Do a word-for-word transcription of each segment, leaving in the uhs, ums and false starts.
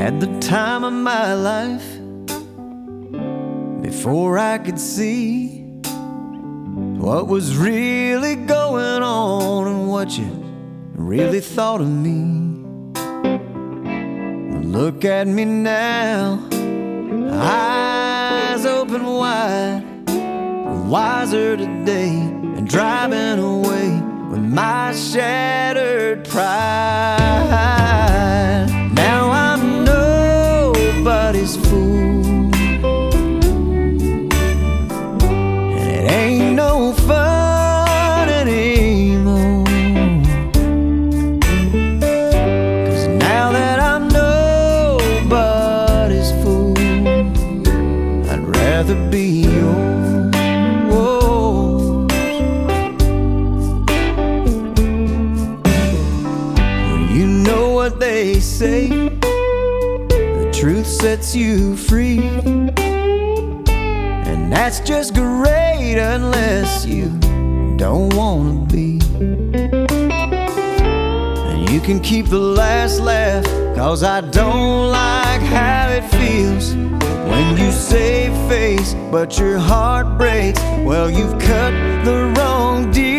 Had the time of my life before I could see what was really going on and what you really thought of me. Look at me now, eyes open wide, wiser today and driving away with my shattered pride. Now I'm nobody's fool, and it ain't no fun anymore, 'cause now that I'm nobody's fool, I'd rather be yours. What they say, the truth sets you free, and that's just great unless you don't wanna be. And you can keep the last laugh, 'cause I don't like how it feels when you save face but your heart breaks. Well, you've cut the wrong deal.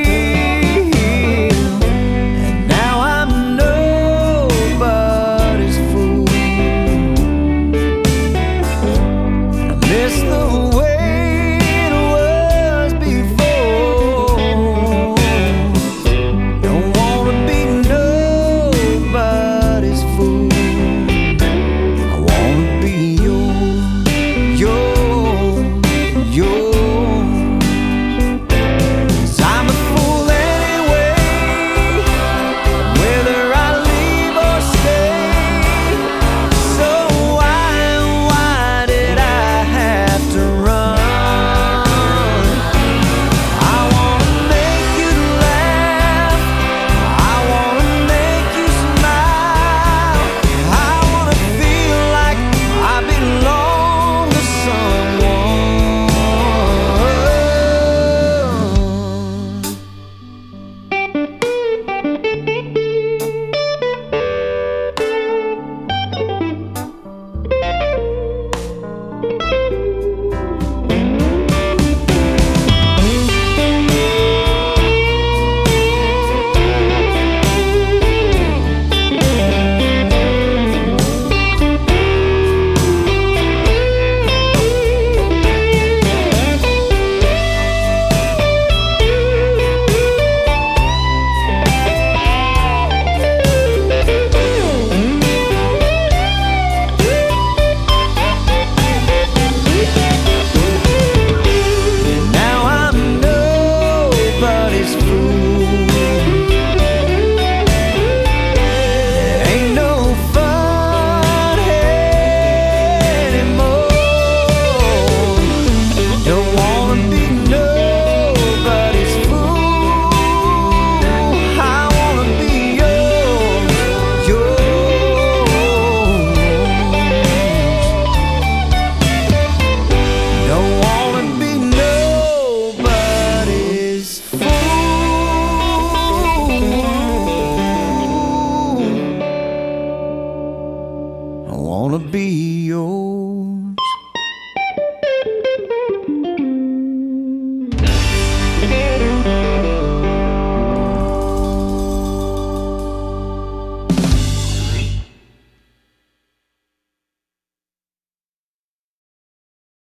I wanna be yours.